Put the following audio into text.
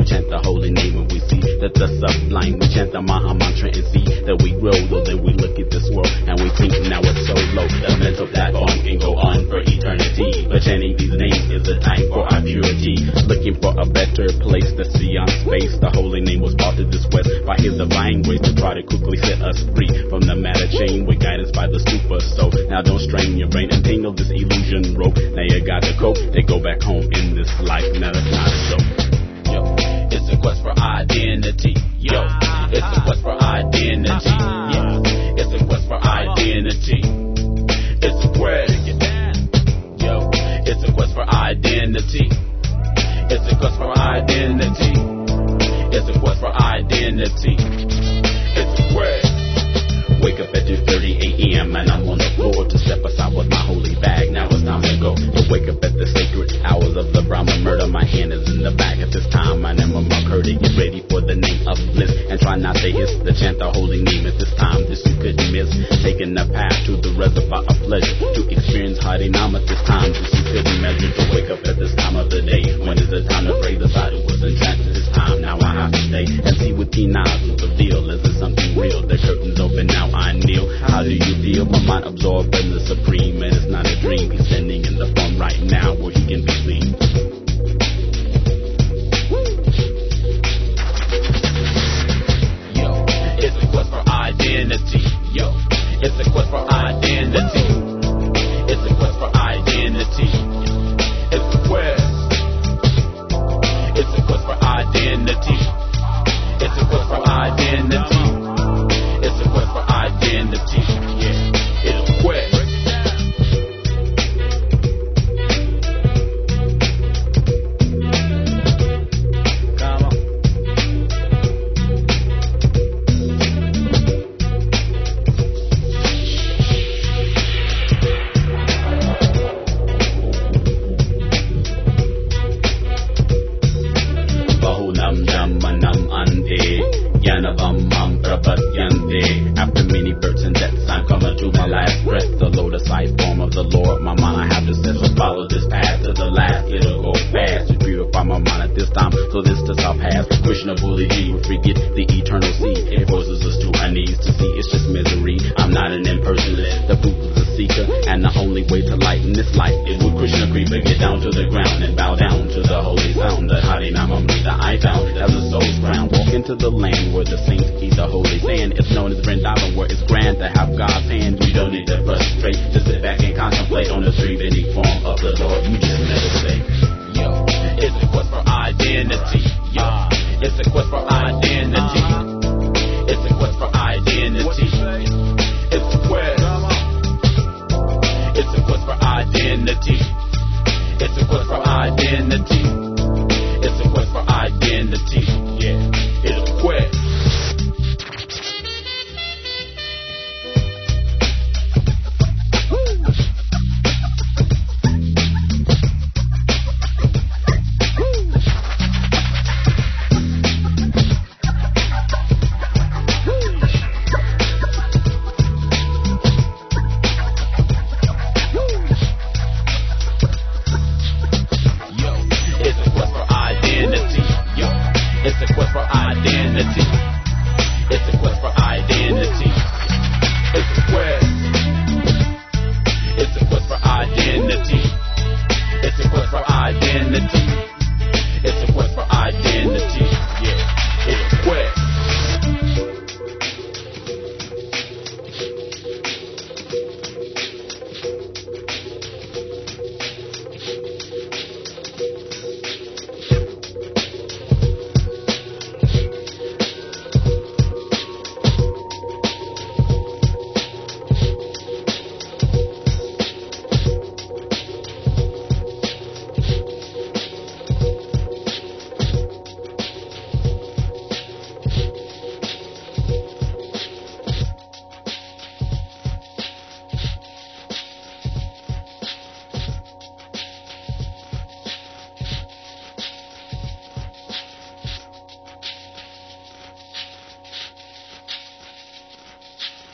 We chant the holy name and we see that the sublime. We chant the Maha Mantra and see that we grow. Though then we look at this world and we think now it's so low. The mental platform can go on for eternity, but chanting these names is the time for our purity. Looking for a better place that's beyond space. The holy name was brought to this quest by his divine grace to try to quickly set us free from the matter chain with guidance by the super soul. Now don't strain your brain and tangle this illusion rope. Now you got to cope. They go back home in this life. Now that's not a joke. Yo, it's a quest for identity. Yo, it's a quest for identity. Yeah, it's a quest for identity. It's a quest. Yo, it's a quest for identity. It's a quest for identity. It's a quest for identity. It's a quest. Wake up at 2:30 a.m. and I'm on the floor to step aside with my holy bag. Now it's time to go. To wake up at the sacred hours of the Brahma murder. My hand is in the bag at this time. My name is Mark Hurdy. Get ready for the name of bliss and try not to hiss the chant the holy name at this time. This you couldn't miss. Taking the path to the reservoir of pleasure to experience Harinam at this time. This you couldn't measure. To wake up at this time of the day. When is the time to pray? The sadhu was enchanted this time. Now I have to stay and see what keen eyes will reveal. Is it something real? The curtains open now. I kneel. How do you feel? My mind absorbed in the supreme, and it's not a dream. He's standing in the form right now where he can be seen. Yo, it's a quest for identity. Yo, it's a quest for identity. It's a quest for identity. It's a quest. It's a quest for identity. It's a quest for identity. It's a quest for identity, yeah, it's a quest. Come on. Bahunam Dhammanam Ante Yanavam Mam Prapadyante. After many births and deaths, I'm coming to my last breath. The lotus-eyed form of the Lord, my mind I have to set. So follow this path to the last. It'll go fast to purify my mind at this time. So this to our past. Krishna Buliji, we forget the eternal seed. It forces us to our knees to see it's just misery. I'm not an impersonalist. The proof is a seeker, and the only way to lighten this life is with Krishna Kripa. Get down to the ground and bow down to the holy sound. The Harinam Amrita I found as a soul's crown. Walk into the land where the saints eat the holy sand. It's known as Vrindavan, where it's grand to have God's hand. You don't need to frustrate, just sit back and contemplate on the three-bending form of the